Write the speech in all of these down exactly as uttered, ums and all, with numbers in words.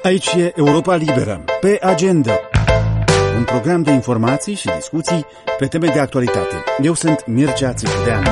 Aici e Europa Liberă, pe agenda. Un program de informații și discuții pe teme de actualitate. Eu sunt Mircea Țicudeanu.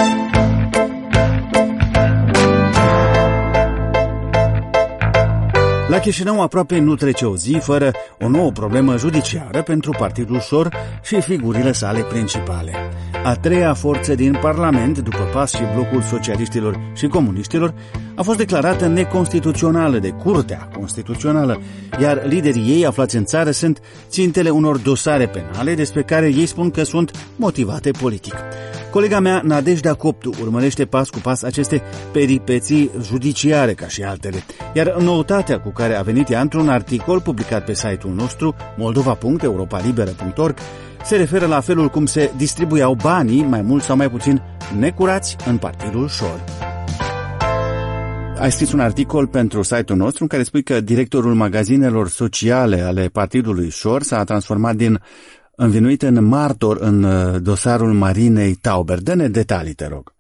La Chișinău aproape nu trece o zi fără o nouă problemă judiciară pentru Partidul Șor și figurile sale principale. A treia forță din Parlament, după P A S și Blocul Socialiștilor și Comuniștilor, a fost declarată neconstituțională de Curtea Constituțională, iar liderii ei aflați în țară sunt țintele unor dosare penale despre care ei spun că sunt motivate politic. Colega mea, Nadejda Coptu, urmărește pas cu pas aceste peripeții judiciare ca și altele, iar noutatea cu care a venit ea într-un articol publicat pe site-ul nostru moldova punct europa liberă punct org se referă la felul cum se distribuiau banii, mai mult sau mai puțin necurați, în Partidul Șor. Ai scris un articol pentru site-ul nostru în care spui că directorul magazinelor sociale ale Partidului Șor s-a transformat din învinuit în martor în dosarul Marinei Tauber. Dă-ne detalii, te rog.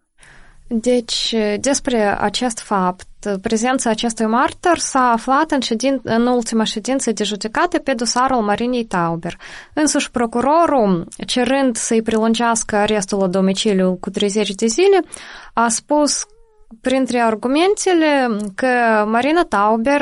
Deci, despre acest fapt, prezența acestui martor s-a aflat în, ședin, în ultima ședință de judecată pe dosarul Marinei Tauber. Însuși procurorul, cerând să-i prelungească arestul la domiciliu cu treizeci de zile, a spus printre argumentele că Marina Tauber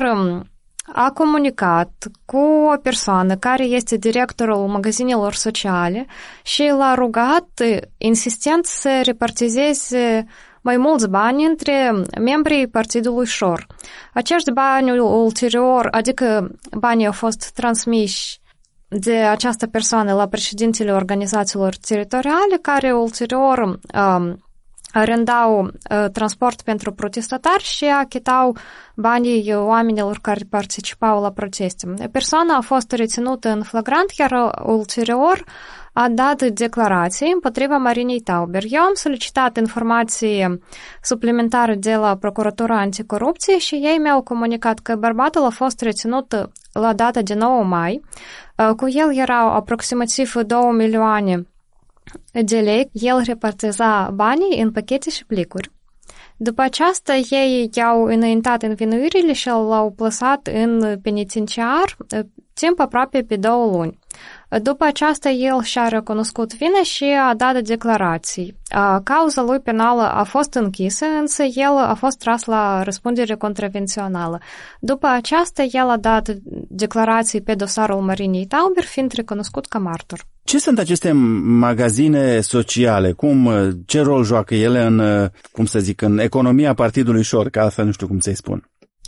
a comunicat cu o persoană care este directorul magazinelor sociale și l-a rugat insistent să repartizeze mai mulți bani între membrii Partidului Șor. Acești bani ulterior, adică banii au fost transmiși de această persoană la președintele organizațiilor teritoriale, care ulterior um, arendau uh, transport pentru protestatari și achitau banii oamenilor care participau la proteste. Persoana a fost reținută în flagrant, iar ulterior a dat declarații împotriva Marinei Tauber. Eu am solicitat informații suplimentare de la Procuratura Anticorupție și ei mi-au comunicat că bărbatul a fost reținut la data de nouă mai. Cu el erau aproximativ două milioane de lei. El repartiza banii în pachete și plicuri. După aceasta, ei i-au înaintat învinuirile și l-au plasat în penitenciar timp aproape pe două luni. După aceasta, el și-a recunoscut vina și a dat declarații. Cauza lui penală a fost închisă, însă el a fost tras la răspundere contravențională. După aceasta, el a dat declarații pe dosarul Marinei Tauber, fiind recunoscut ca martor. Ce sunt aceste magazine sociale? Cum, ce rol joacă ele în, cum să zic, în economia Partidului Șor? Că altfel nu știu cum să-i spun.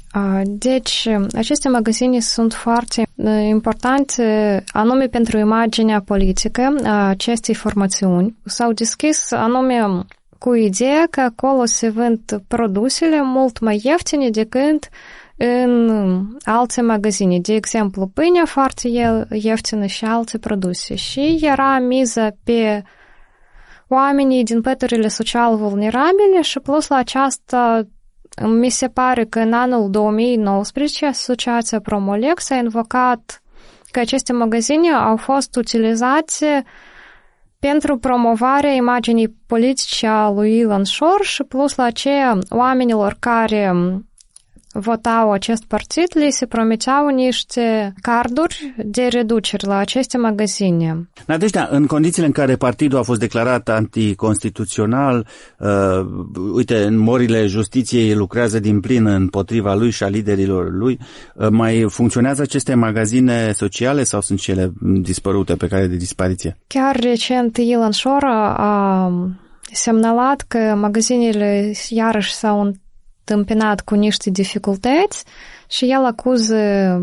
Deci, aceste magazine sunt foarte importante, anume pentru imaginea politică a acestei formațiuni. S-au deschis anume cu ideea că acolo se vând produsele mult mai ieftine decât în alte magazine. De exemplu, pâinea foarte ieftină și alte produse. Și era miza pe oamenii din păturile social vulnerabile și plus la aceasta mi se pare că în anul două mii nouăsprezece Asociația Promolex a invocat că aceste magazine au fost utilizate pentru promovarea imaginii politice a lui Ilan Șor și plus la aceea oamenilor care votau acest partid, le se promiteau niște carduri de reduceri la aceste magazine. Nadejda, în condițiile în care partidul a fost declarat anticonstituțional, uh, uite, în morile justiției lucrează din plin împotriva lui și a liderilor lui, uh, mai funcționează aceste magazine sociale sau sunt cele dispărute, pe care de dispariție? Chiar recent Ilan Șor a semnalat că magazinele iarăși s-au întâmpinat cu niște dificultăți și el acuză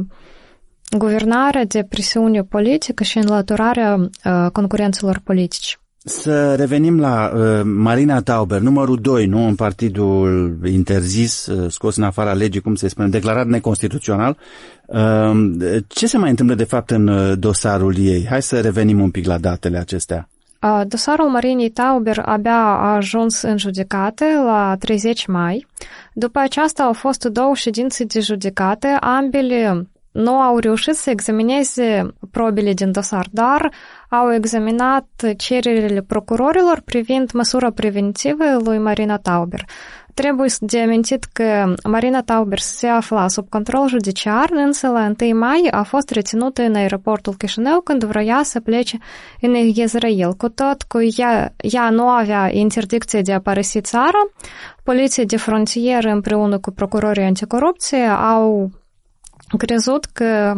guvernarea de presiune politică și înlăturarea uh, concurenților politici. Să revenim la uh, Marina Tauber, numărul doi, nu? În partidul interzis, uh, scos în afara legii, cum se spune, declarat neconstituțional. Uh, ce se mai întâmplă de fapt în uh, dosarul ei? Hai să revenim un pic la datele acestea. Dosarul Marinei Tauber abia a ajuns în judecată la treizeci mai. După aceasta au fost două ședințe de judecată, ambele nu au reușit să examineze probele din dosar, dar au examinat cererile procurorilor privind măsura preventivă lui Marina Tauber. Trebuie de amintit că Marina Tauber se afla sub control judiciar, însă la întâi mai a fost reținută în aeroportul Chișinău când vroia să plece în Israel. Cu tot că ea, ea nu avea interdicție de a părăsi țara, poliția de frontieră împreună cu procurorii anticorupție au crezut că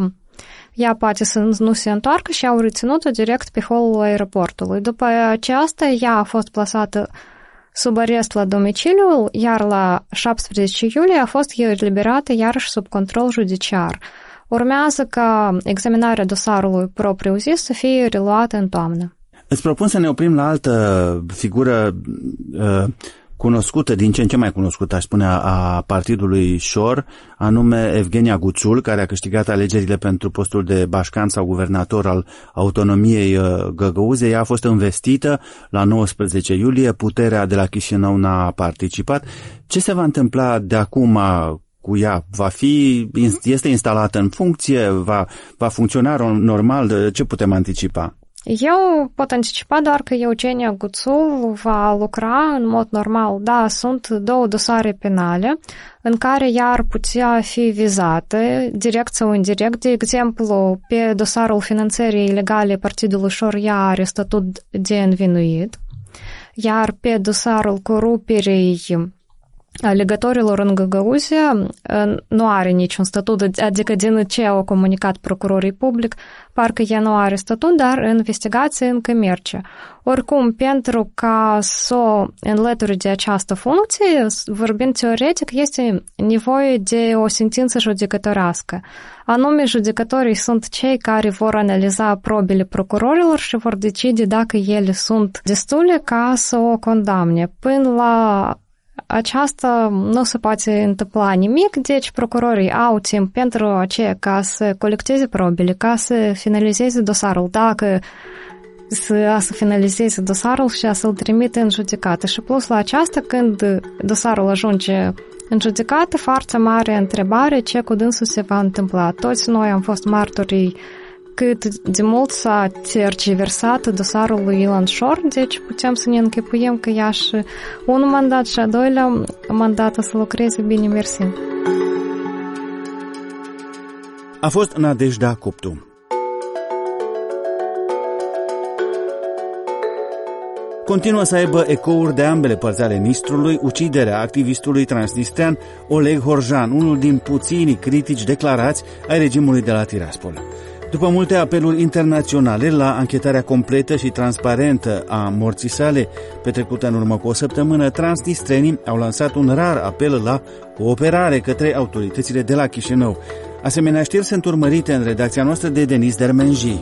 ea poate să nu se întoarcă și au reținut-o direct pe holul aeroportului. După aceasta, ea a fost plasată sub arest la domiciliu, iar la șaptesprezece iulie a fost eliberată iarăși sub control judiciar. Urmează ca examinarea dosarului propriu-zis să fie reluată în toamnă. Îți propun să ne oprim la altă figură uh, cunoscută, din ce în ce mai cunoscută, aș spune, a partidului Șor, anume Evgenia Guțul, care a câștigat alegerile pentru postul de bașcan sau guvernator al autonomiei Găgăuzei. Ea a fost învestită la nouăsprezece iulie, puterea de la Chișinău n-a participat. Ce se va întâmpla de acum cu ea? Va fi, este instalată în funcție? Va, va funcționa normal? Ce putem anticipa? Eu pot anticipa doar că Eugenia Guțul va lucra în mod normal. Da, sunt două dosare penale în care ea ar putea fi vizată, direct sau indirect. De exemplu, pe dosarul finanțării ilegale Partidului Șor ea are statut de învinuit, iar pe dosarul coruperii alegătorilor în Găgăuzia nu are niciun statut, adică din ce au comunicat procurorii public, parcă ea nu are statut, dar investigație încă merge. Oricum, pentru ca să o înlături de această funcție, vorbind teoretic, este nevoie de o sentință judecătorească. Anume, judecătorii sunt cei care vor analiza probele procurorilor și vor decide dacă ele sunt destule ca să o condamne. Până la aceasta nu se poate întâmpla nimic, deci procurorii au timp pentru aceea ca să colecteze probele, ca să finalizeze dosarul, dacă să, să finalizeze dosarul și să-l trimite în judecată. Și plus la aceasta, când dosarul ajunge în judecată, foarte mare întrebare ce cu dânsul se va întâmpla. Toți noi am fost martorii cât de mult s-a tergiversat dosarul lui Ilan Șor, deci putem să ne închipuim că ea și un mandat și a doilea mandat să lucreze bine, mersi. A fost Nadejda Coptu. Continuă să aibă ecouri de ambele părți ale Nistrului uciderea activistului transnistrean Oleg Horjan, unul din puținii critici declarați ai regimului de la Tiraspol. După multe apeluri internaționale la anchetarea completă și transparentă a morții sale, petrecută în urmă cu o săptămână, transnistrenii au lansat un rar apel la cooperare către autoritățile de la Chișinău. Asemenea știri sunt urmărite în redacția noastră de Denis Dermenji.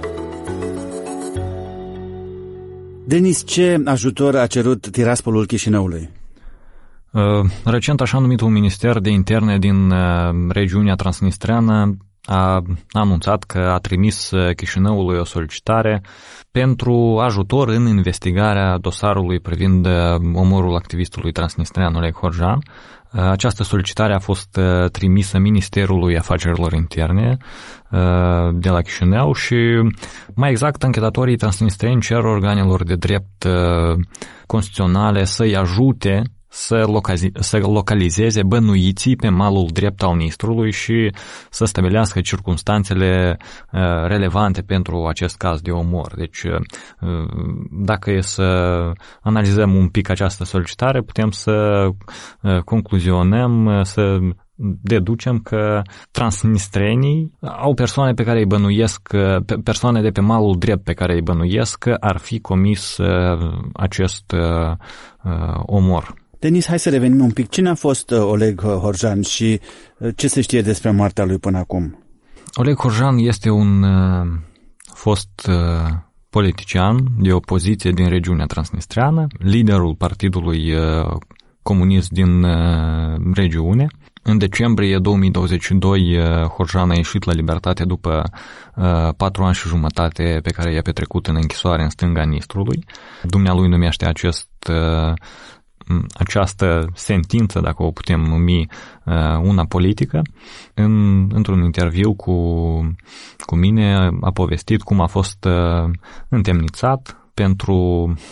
Denis, ce ajutor a cerut Tiraspolul Chișinăului? Recent, așa numitul Minister de Interne din regiunea transnistreană a anunțat că a trimis Chișinăului o solicitare pentru ajutor în investigarea dosarului privind omorul activistului transnistrean Oleg Horjan. Această solicitare a fost trimisă Ministerului Afacerilor Interne de la Chișinău și, mai exact, anchetatorii transnistreni cer organelor de drept constituționale să-i ajute să, locazi- să localizeze bănuiții pe malul drept al Nistrului și să stabilească circumstanțele uh, relevante pentru acest caz de omor. Deci, uh, dacă e să analizăm un pic această solicitare, putem să uh, concluzionăm, uh, să deducem că transnistrenii au persoane pe care îi bănuiesc, persoane de pe malul drept pe care îi bănuiesc că ar fi comis uh, acest uh, uh, omor. Denis, hai să revenim un pic. Cine a fost Oleg Horjan și ce se știe despre moartea lui până acum? Oleg Horjan este un uh, fost uh, politician de opoziție din regiunea transnistreană, liderul partidului uh, comunist din uh, regiune. În decembrie două mii douăzeci și doi, uh, Horjan a ieșit la libertate după uh, patru ani și jumătate pe care i-a petrecut în închisoare în stânga Nistrului. Dumnealui numește acest uh, această sentință, dacă o putem numi, una politică. În, într-un interviu cu, cu mine a povestit cum a fost întemnițat pentru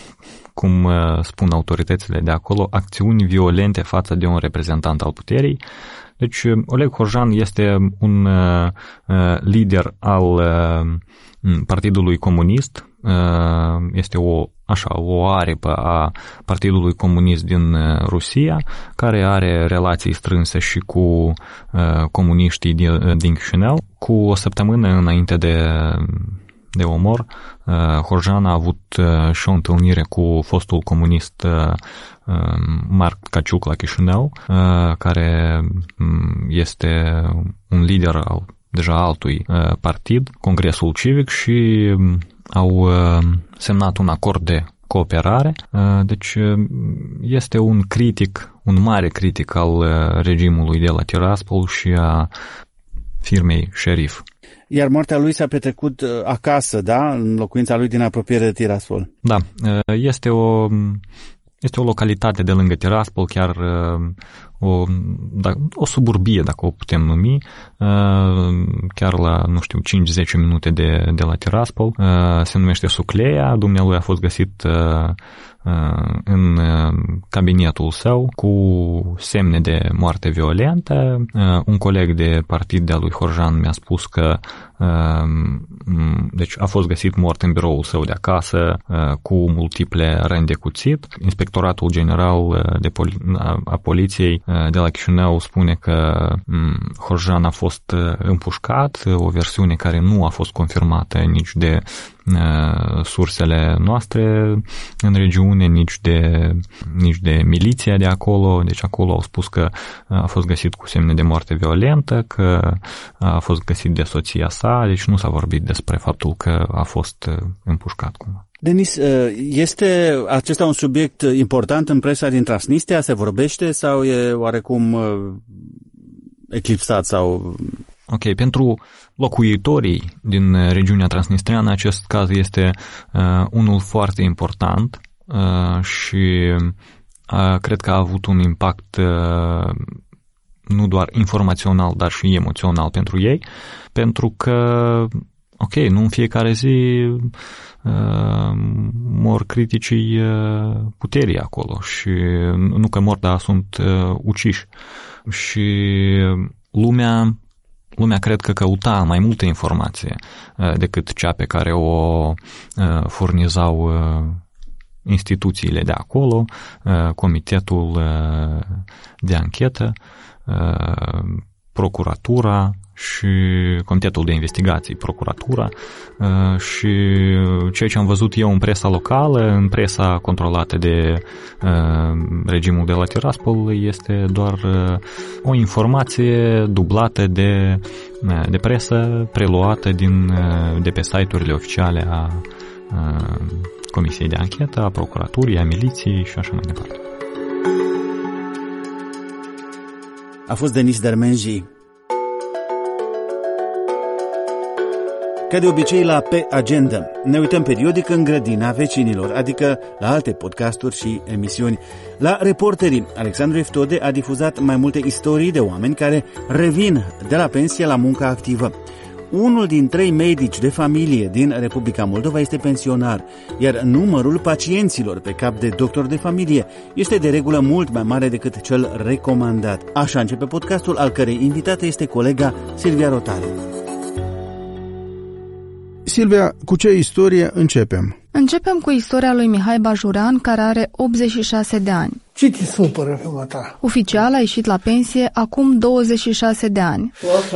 cum spun autoritățile de acolo, acțiuni violente față de un reprezentant al puterii. Deci Oleg Horjan este un uh, lider al uh, Partidului Comunist, uh, este o, așa, o aripă a Partidului Comunist din uh, Rusia, care are relații strânse și cu uh, comuniștii din, din Chișinău. Cu o săptămână înainte de, de omor, uh, Horjan a avut uh, și o întâlnire cu fostul comunist uh, Marc Caciuc la Chișinău, care este un lider al deja altui partid, Congresul Civic, și au semnat un acord de cooperare. Deci este un critic, un mare critic al regimului de la Tiraspol și a firmei Șerif. Iar moartea lui s-a petrecut acasă, da? În locuința lui din apropiere de Tiraspol. Da, este o... Este o localitate de lângă Tiraspol, chiar o, da, o suburbie, dacă o putem numi, chiar la, nu știu, cinci-zece minute de, de la Tiraspol. Se numește Sucleia, dumnealui a fost găsit în cabinetul său cu semne de moarte violentă. Un coleg de partid de-a lui Horjan mi-a spus că deci a fost găsit mort în biroul său de acasă cu multiple răni de cuțit. Inspectoratul General de Poli- a Poliției de la Chișinău spune că Horjan a fost împușcat, o versiune care nu a fost confirmată nici de sursele noastre în regiune, nici de, nici de miliția de acolo. Deci acolo au spus că a fost găsit cu semne de moarte violentă, că a fost găsit de soția sa, deci nu s-a vorbit despre faptul că a fost împușcat cumva. Denis, este acesta un subiect important în presa din Transnistria? Se vorbește sau e oarecum eclipsat sau... Ok, pentru locuitorii din regiunea transnistreană acest caz este uh, unul foarte important uh, și uh, cred că a avut un impact uh, nu doar informațional, dar și emoțional pentru ei, pentru că, ok, nu în fiecare zi uh, mor criticii uh, puterii acolo și nu că mor, dar sunt uh, uciși. Și lumea Lumea cred că căuta mai multă informație uh, decât cea pe care o uh, furnizau uh, instituțiile de acolo, uh, comitetul uh, de anchetă, uh, procuratura și comitetul de investigații, procuratura, uh, și ceea ce am văzut eu în presa locală, în presa controlată de uh, regimul de la Tiraspol, este doar uh, o informație dublată de, uh, de presă, preluată din, uh, de pe site-urile oficiale a uh, Comisiei de Anchetă, a Procuraturii, a Miliției și așa mai departe. A fost Denis Dermenji. Ca de obicei la Pe Agenda, ne uităm periodic în grădina vecinilor, adică la alte podcasturi și emisiuni. La Reporterii, Alexandru Eftode a difuzat mai multe istorii de oameni care revin de la pensie la munca activă. Unul din trei medici de familie din Republica Moldova este pensionar, iar numărul pacienților pe cap de doctor de familie este de regulă mult mai mare decât cel recomandat. Așa începe podcastul, al cărei invitată este colega Silvia Rotaru. Silvia, cu ce istorie începem? Începem cu istoria lui Mihai Bajurean, care are optzeci și șase de ani. Ce te supără pe mata? Oficial a ieșit la pensie acum douăzeci și șase de ani.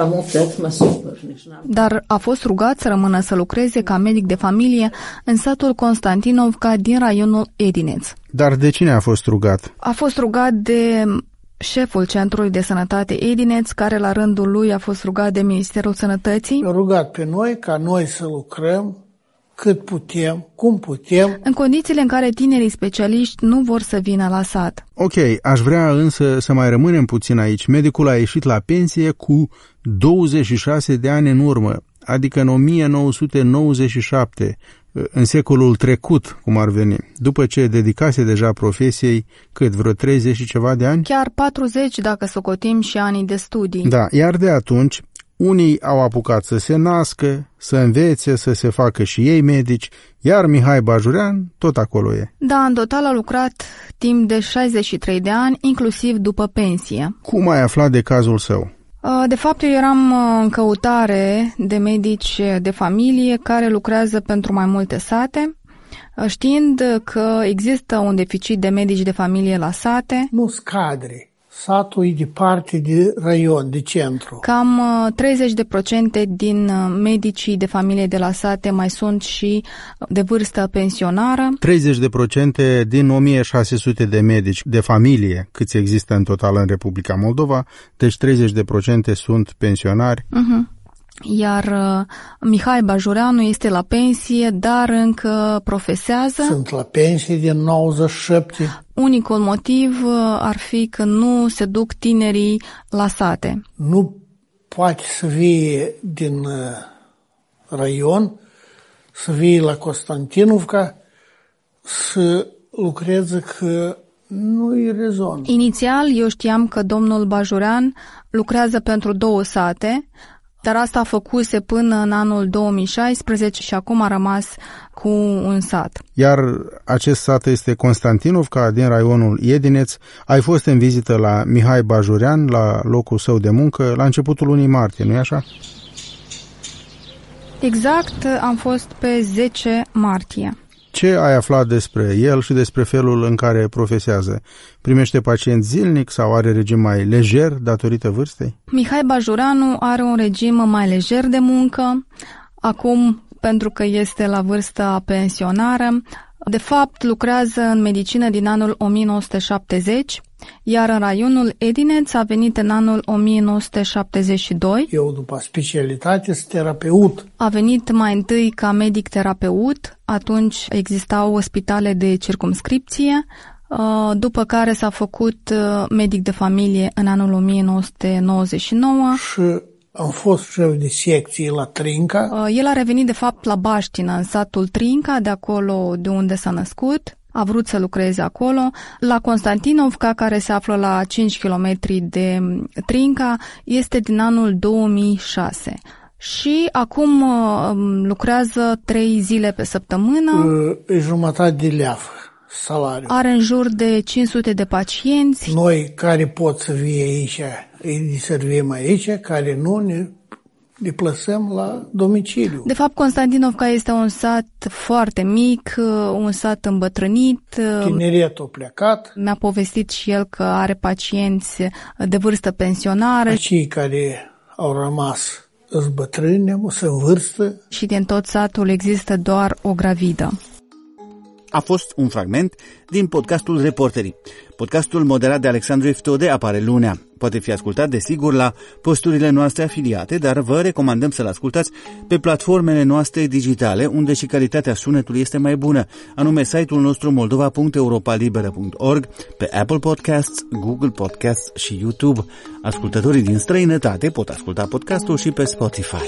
Dar a fost rugat să rămână să lucreze ca medic de familie în satul Constantinovca din raionul Edineț. Dar de cine a fost rugat? A fost rugat de șeful Centrului de Sănătate Edineț, care la rândul lui a fost rugat de Ministerul Sănătății. A rugat pe noi ca noi să lucrăm cât putem, cum putem. În condițiile în care tinerii specialiști nu vor să vină la sat. Ok, aș vrea însă să mai rămânem puțin aici. Medicul a ieșit la pensie cu douăzeci și șase de ani în urmă, adică în o mie nouă sute nouăzeci și șapte, în secolul trecut, cum ar veni, după ce dedicase deja profesiei, cât, vreo treizeci și ceva de ani? Chiar patruzeci, dacă socotim și anii de studii. Da, iar de atunci, Unii au apucat să se nască, să învețe, să se facă și ei medici, iar Mihai Bajurean tot acolo e. Da, în total a lucrat timp de șaizeci și trei de ani, inclusiv după pensie. Cum ai aflat de cazul său? De fapt, eu eram în căutare de medici de familie care lucrează pentru mai multe sate, știind că există un deficit de medici de familie la sate. Nu scadre. Satul e departe de raion, de centru. Cam treizeci la sută din medicii de familie de la sate mai sunt și de vârstă pensionară. treizeci la sută din o mie șase sute de medici de familie, câți există în total în Republica Moldova, deci treizeci la sută sunt pensionari. Uh-huh. Iar uh, Mihai Bajureanu este la pensie, dar încă profesează. Sunt la pensie din nouăzeci și șapte. Unicul motiv uh, ar fi că nu se duc tinerii la sate. Nu poate să vie din uh, raion, să vie la Constantinovca, să lucreze că nu e rezon. Inițial eu știam că domnul Bajurean lucrează pentru două sate, dar asta a făcuse până în anul două mii șaisprezece și acum a rămas cu un sat. Iar acest sat este Constantinovca, din raionul Edineț. Ai fost în vizită la Mihai Bajurean, la locul său de muncă, la începutul lunii martie, nu-i așa? Exact, am fost pe zece martie. Ce ai aflat despre el și despre felul în care profesează? Primește pacienți zilnic sau are regim mai lejer datorită vârstei? Mihai Bajureanu are un regim mai lejer de muncă, acum pentru că este la vârsta pensionară. De fapt, lucrează în medicină din anul o mie nouă sute șaptezeci, iar în raionul Edineț a venit în anul o mie nouă sute șaptezeci și doi. Eu, după specialitate, sunt terapeut. A venit mai întâi ca medic-terapeut, atunci existau spitale de circumscripție, după care s-a făcut medic de familie în anul o mie nouă sute nouăzeci și nouă. Și am fost șef de secție la Trinca. El a revenit, de fapt, la Baștină, în satul Trinca, de acolo de unde s-a născut. A vrut să lucreze acolo. La Constantinovca, care se află la cinci kilometri de Trinca, este din anul două mii șase. Și acum lucrează trei zile pe săptămână. E jumătate de leafă salariu. Are în jur de cinci sute de pacienți. Noi care pot să vie aici, îi servim aici, care nu ne deplasăm la domiciliu. De fapt, Constantinovca este un sat foarte mic, un sat îmbătrânit. Tineretul plecat. Mi-a povestit și el că are pacienți de vârstă pensionară. Cei care au rămas îs bătrâni, sunt în vârstă. Și din tot satul există doar o gravidă. A fost un fragment din podcastul Reporterii. Podcastul moderat de Alexandru Eftode apare lunea. Poate fi ascultat, desigur, la posturile noastre afiliate, dar vă recomandăm să-l ascultați pe platformele noastre digitale, unde și calitatea sunetului este mai bună, anume site-ul nostru moldova punct europa liberă punct org, pe Apple Podcasts, Google Podcasts și YouTube. Ascultătorii din străinătate pot asculta podcastul și pe Spotify.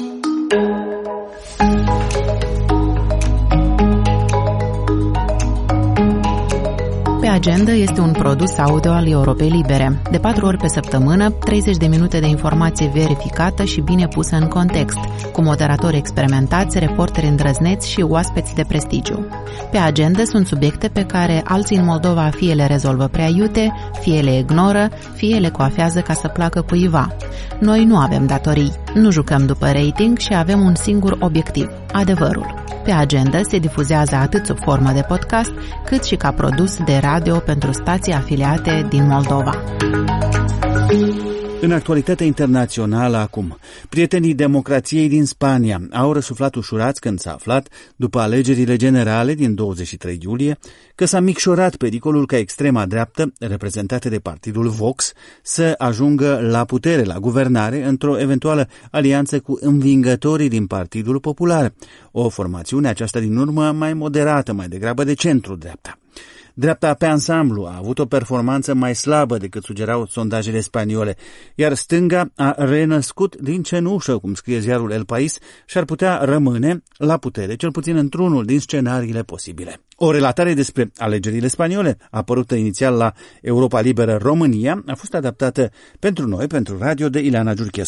Pe Agenda este un produs audio al Europei Libere. De patru ori pe săptămână, treizeci de minute de informație verificată și bine pusă în context, cu moderatori experimentați, reporteri îndrăzneți și oaspeți de prestigiu. Pe Agenda sunt subiecte pe care alții în Moldova fie le rezolvă prea iute, fie le ignoră, fie le coafează ca să placă cuiva. Noi nu avem datorii, nu jucăm după rating și avem un singur obiectiv, adevărul. Pe Agenda se difuzează atât sub formă de podcast, cât și ca produs de radio pentru stații afiliate din Moldova. În actualitatea internațională acum, prietenii democrației din Spania au răsuflat ușurați când s-a aflat, după alegerile generale din douăzeci și trei iulie, că s-a micșorat pericolul ca extrema dreaptă, reprezentată de partidul Vox, să ajungă la putere, la guvernare, într-o eventuală alianță cu învingătorii din Partidul Popular, o formațiune aceasta din urmă mai moderată, mai degrabă de centru-dreapta. Dreapta pe ansamblu a avut o performanță mai slabă decât sugerau sondajele spaniole, iar stânga a renăscut din cenușă, cum scrie ziarul El País, și ar putea rămâne la putere, cel puțin într-unul din scenariile posibile. O relatare despre alegerile spaniole, apărută inițial la Europa Liberă România, a fost adaptată pentru noi, pentru radio, de Ileana Giurchescu.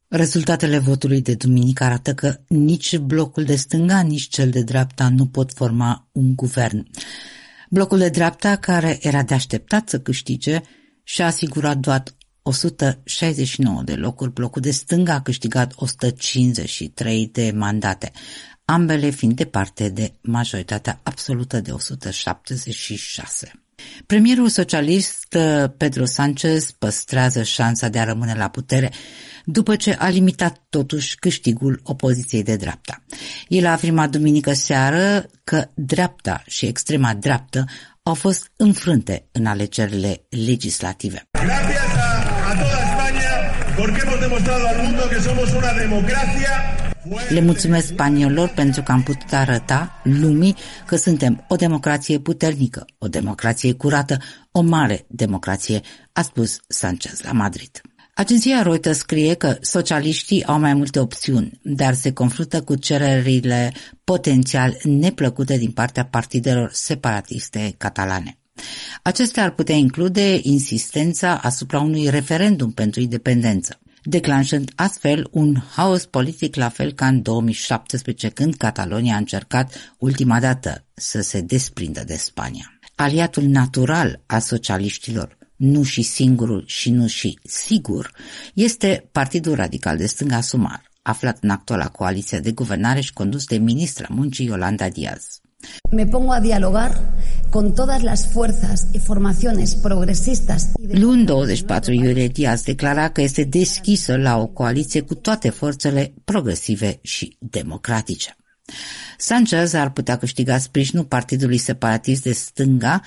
Rezultatele votului de duminică arată că nici blocul de stânga, nici cel de dreapta nu pot forma un guvern. Blocul de dreapta, care era de așteptat să câștige, și-a asigurat doar o sută șaizeci și nouă de locuri, blocul de stânga a câștigat o sută cincizeci și trei de mandate, ambele fiind departe de majoritatea absolută de o sută șaptezeci și șase. Premierul socialist Pedro Sánchez păstrează șansa de a rămâne la putere după ce a limitat totuși câștigul opoziției de dreapta. El a afirmat duminică seară că dreapta și extrema dreaptă au fost înfrânte în alegerile legislative. Gracias a, a toda España porque hemos demostrado al mundo que somos una democracia. Le mulțumesc spaniolilor pentru că am putut arăta lumii că suntem o democrație puternică, o democrație curată, o mare democrație, a spus Sánchez la Madrid. Agenția Reuters scrie că socialiștii au mai multe opțiuni, dar se confruntă cu cererile potențial neplăcute din partea partidelor separatiste catalane. Acestea ar putea include insistența asupra unui referendum pentru independență, declanșând astfel un haos politic la fel ca în două mii șaptesprezece, când Catalonia a încercat ultima dată să se desprindă de Spania. Aliatul natural a socialiștilor, nu și singurul și nu și sigur, este Partidul Radical de Stânga Sumar, aflat în actuala coaliție de guvernare și condus de ministra muncii Yolanda Díaz. Me pongo a dialogar con todas las fuerzas y formaciones progresistas. Luni douăzeci și patru iulie, Díaz declara că este deschisă la o coaliție cu toate forțele progresive și democratice. Sánchez ar putea câștiga sprijinul partidului separatist de stânga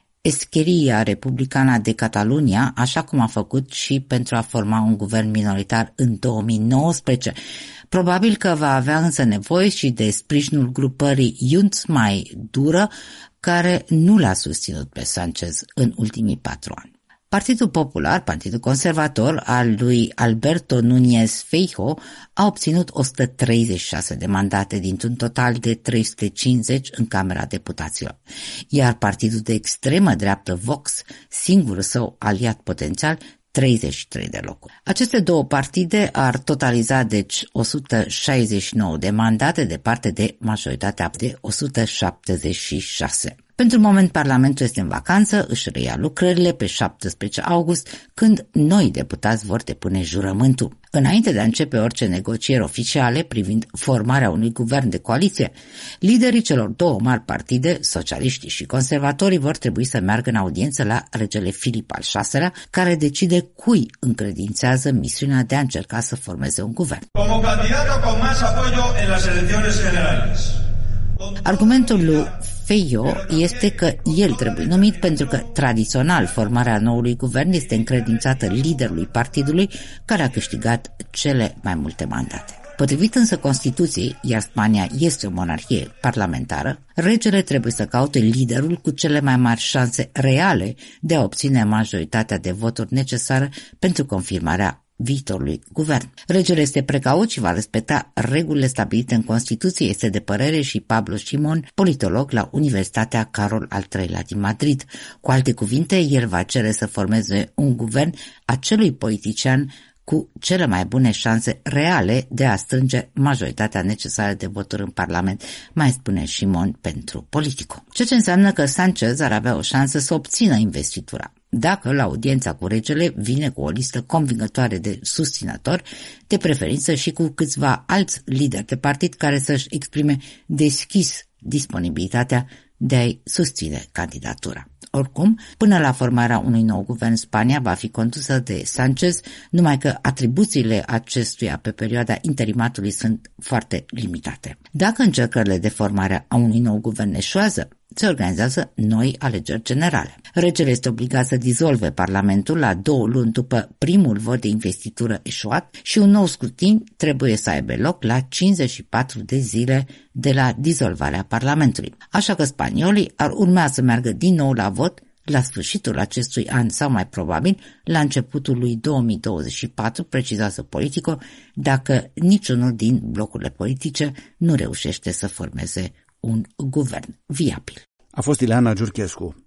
Esquerra Republicana de Catalunya, așa cum a făcut și pentru a forma un guvern minoritar în două mii nouăsprezece. Probabil că va avea însă nevoie și de sprijinul grupării Junts mai dură, care nu l-a susținut pe Sánchez în ultimii patru ani. Partidul Popular, Partidul Conservator al lui Alberto Núñez Feijóo, a obținut o sută treizeci și șase de mandate dintr-un total de trei sute cincizeci în Camera Deputaților, iar partidul de extremă dreaptă Vox, singurul său aliat potențial, treizeci și trei de locuri. Aceste două partide ar totaliza deci o sută șaizeci și nouă de mandate de parte de majoritatea de o sută șaptezeci și șase. Pentru moment, Parlamentul este în vacanță, își reia lucrările pe șaptesprezece august, când noi deputați vor depune jurământul. Înainte de a începe orice negocieri oficiale privind formarea unui guvern de coaliție, liderii celor două mari partide, socialiștii și conservatorii, vor trebui să meargă în audiență la regele Filip al șaselea, care decide cui încredințează misiunea de a încerca să formeze un guvern. Como candidato con más apoyo en las elecciones generales. Argumentul lui Feijóo este că el trebuie numit pentru că, tradițional, formarea noului guvern este încredințată liderului partidului, care a câștigat cele mai multe mandate. Potrivit însă Constituției, iar Spania este o monarhie parlamentară, regele trebuie să caute liderul cu cele mai mari șanse reale de a obține majoritatea de voturi necesară pentru confirmarea viitorului guvern. Regele este precaut și va respecta regulile stabilite în Constituție, este de părere și Pablo Simón, politolog la Universitatea Carol al treilea din Madrid. Cu alte cuvinte, el va cere să formeze un guvern acelui politician cu cele mai bune șanse reale de a strânge majoritatea necesară de voturi în Parlament, mai spune Simón pentru Politico. Ceea ce înseamnă că Sánchez ar avea o șansă să obțină investitura, dacă la audiența cu regele vine cu o listă convingătoare de susținători, de preferință și cu câțiva alți lideri de partid care să-și exprime deschis disponibilitatea de a-i susține candidatura. Oricum, până la formarea unui nou guvern, Spania va fi condusă de Sánchez, numai că atribuțiile acestuia pe perioada interimatului sunt foarte limitate. Dacă încercările de formare a unui nou guvern eșuează, se organizează noi alegeri generale. Regele este obligat să dizolve Parlamentul la două luni după primul vot de investitură eșuat și un nou scrutin trebuie să aibă loc la cincizeci și patru de zile de la dizolvarea Parlamentului. Așa că spaniolii ar urma să meargă din nou la vot la sfârșitul acestui an sau mai probabil la începutul lui două mii douăzeci și patru, precizează Politico, dacă niciunul din blocurile politice nu reușește să formeze un guvern viabil. A fost Ileana Giurchescu.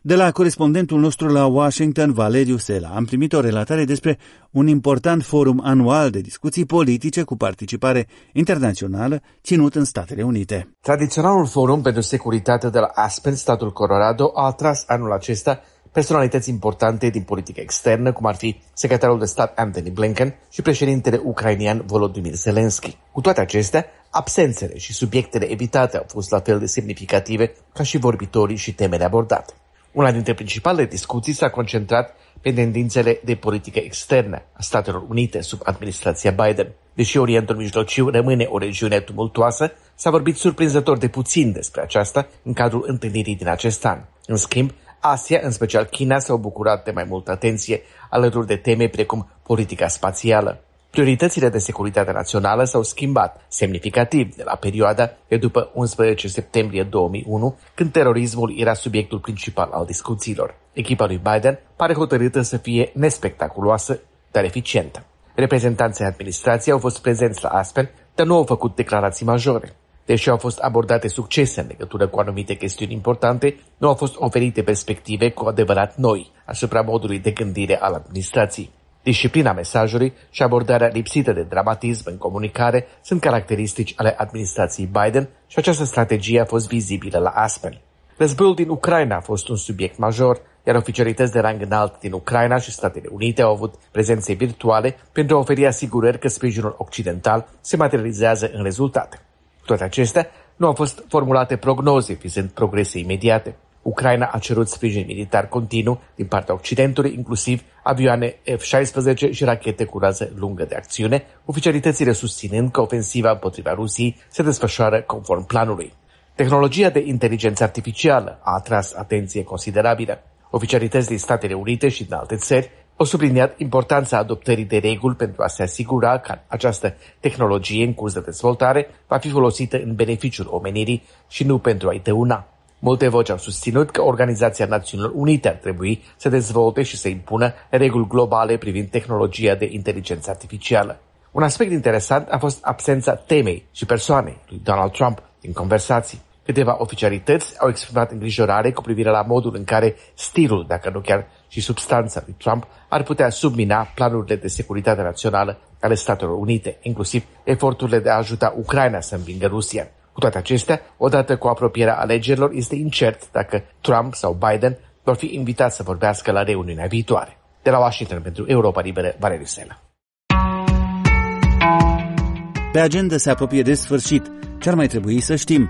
De la corespondentul nostru la Washington, Valeriu Sela, am primit o relatare despre un important forum anual de discuții politice cu participare internațională ținut în Statele Unite. Tradiționalul forum pentru securitate de la Aspen, statul Colorado, a atras anul acesta personalități importante din politică externă, cum ar fi secretarul de stat Antony Blinken și președintele ucrainian Volodymyr Zelensky. Cu toate acestea, absențele și subiectele evitate au fost la fel de semnificative ca și vorbitorii și temele abordate. Una dintre principalele discuții s-a concentrat pe tendințele de politică externă a Statelor Unite sub administrația Biden. Deși Orientul Mijlociu rămâne o regiune tumultuoasă, s-a vorbit surprinzător de puțin despre aceasta în cadrul întâlnirii din acest an. În schimb, Asia, în special China, s-au bucurat de mai multă atenție alături de teme precum politica spațială. Prioritățile de securitate națională s-au schimbat semnificativ de la perioada de după unsprezece septembrie două mii unu, când terorismul era subiectul principal al discuțiilor. Echipa lui Biden pare hotărâtă să fie nespectaculoasă, dar eficientă. Reprezentanții administrației au fost prezenți la Aspen, dar nu au făcut declarații majore. Deși au fost abordate succese în legătură cu anumite chestiuni importante, nu au fost oferite perspective cu adevărat noi asupra modului de gândire al administrației. Disciplina mesajului și abordarea lipsită de dramatism în comunicare sunt caracteristici ale administrației Biden și această strategie a fost vizibilă la Aspen. Războiul din Ucraina a fost un subiect major, iar oficialități de rang înalt din Ucraina și Statele Unite au avut prezențe virtuale pentru a oferi asigurări că sprijinul occidental se materializează în rezultate. Cu toate acestea, nu au fost formulate prognoze vizând progrese imediate. Ucraina a cerut sprijin militar continuu din partea Occidentului, inclusiv avioane F șaisprezece și rachete cu rază lungă de acțiune, oficialitățile susținând că ofensiva împotriva Rusiei se desfășoară conform planului. Tehnologia de inteligență artificială a atras atenție considerabilă. Oficialități din Statele Unite și din alte țări au subliniat importanța adoptării de reguli pentru a se asigura că această tehnologie în curs de dezvoltare va fi folosită în beneficiul omenirii și nu pentru a-i dăuna. Multe voci au susținut că Organizația Națiunilor Unite ar trebui să dezvolte și să impună reguli globale privind tehnologia de inteligență artificială. Un aspect interesant a fost absența temei și persoanei lui Donald Trump din conversații. Câteva oficialități au exprimat îngrijorare cu privire la modul în care stilul, dacă nu chiar și substanța lui Trump, ar putea submina planurile de securitate națională ale Statelor Unite, inclusiv eforturile de a ajuta Ucraina să învingă Rusia. Cu toate acestea, odată cu apropierea alegerilor, este incert dacă Trump sau Biden vor fi invitați să vorbească la reuniunea viitoare. De la Washington pentru Europa Liberă, Valeriu Sela. Pe agenda se apropie de sfârșit. Ce ar mai trebui să știm?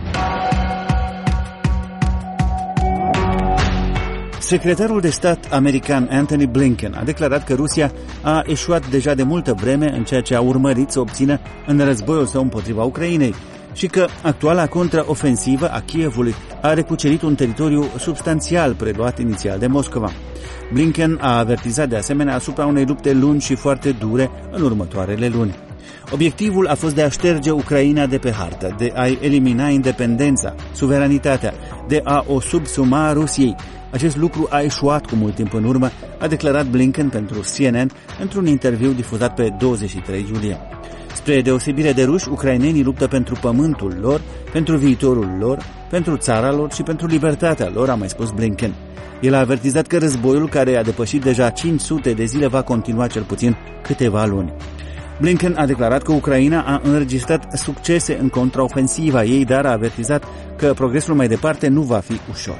Secretarul de stat american Antony Blinken a declarat că Rusia a eșuat deja de multă vreme în ceea ce a urmărit să obțină în războiul său împotriva Ucrainei și că actuala contraofensivă a Kievului a recucerit un teritoriu substanțial preluat inițial de Moscova. Blinken a avertizat de asemenea asupra unei lupte lungi și foarte dure în următoarele luni. Obiectivul a fost de a șterge Ucraina de pe hartă, de a-i elimina independența, suveranitatea, de a o subsuma Rusiei. Acest lucru a eșuat cu mult timp în urmă, a declarat Blinken pentru C N N într-un interviu difuzat pe douăzeci și trei iulie. Spre deosebire de ruși, ucrainenii luptă pentru pământul lor, pentru viitorul lor, pentru țara lor și pentru libertatea lor, a mai spus Blinken. El a avertizat că războiul, care a depășit deja cinci sute de zile, va continua cel puțin câteva luni. Blinken a declarat că Ucraina a înregistrat succese în contraofensiva ei, dar a avertizat că progresul mai departe nu va fi ușor.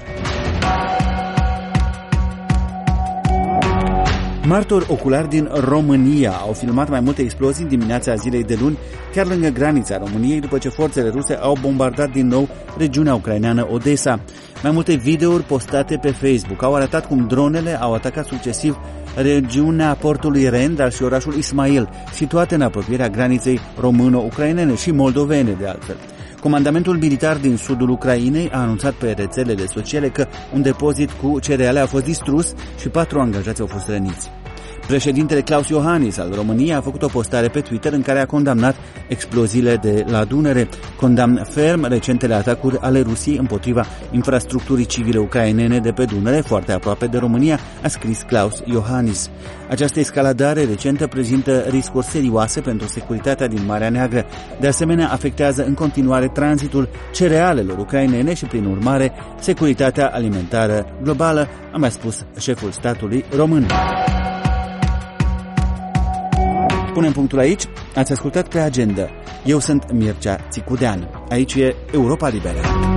Martori oculari din România au filmat mai multe explozii dimineața zilei de luni, chiar lângă granița României, după ce forțele ruse au bombardat din nou regiunea ucraineană Odessa. Mai multe videouri postate pe Facebook au arătat cum dronele au atacat succesiv regiunea portului Ren, dar și orașul Ismail, situate în apropierea graniței româno-ucrainene și moldovene de altfel. Comandamentul militar din sudul Ucrainei a anunțat pe rețelele sociale că un depozit cu cereale a fost distrus și patru angajați au fost răniți. Președintele Klaus Iohannis al României a făcut o postare pe Twitter în care a condamnat exploziile de la Dunăre. Condamn ferm recentele atacuri ale Rusiei împotriva infrastructurii civile ucrainene de pe Dunăre, foarte aproape de România, a scris Klaus Iohannis. Această escaladare recentă prezintă riscuri serioase pentru securitatea din Marea Neagră. De asemenea, afectează în continuare tranzitul cerealelor ucrainene și, prin urmare, securitatea alimentară globală, a mai spus șeful statului român. Punem punctul aici. Ați ascultat Pe Agenda. Eu sunt Mircea Țicudean. Aici e Europa Liberă.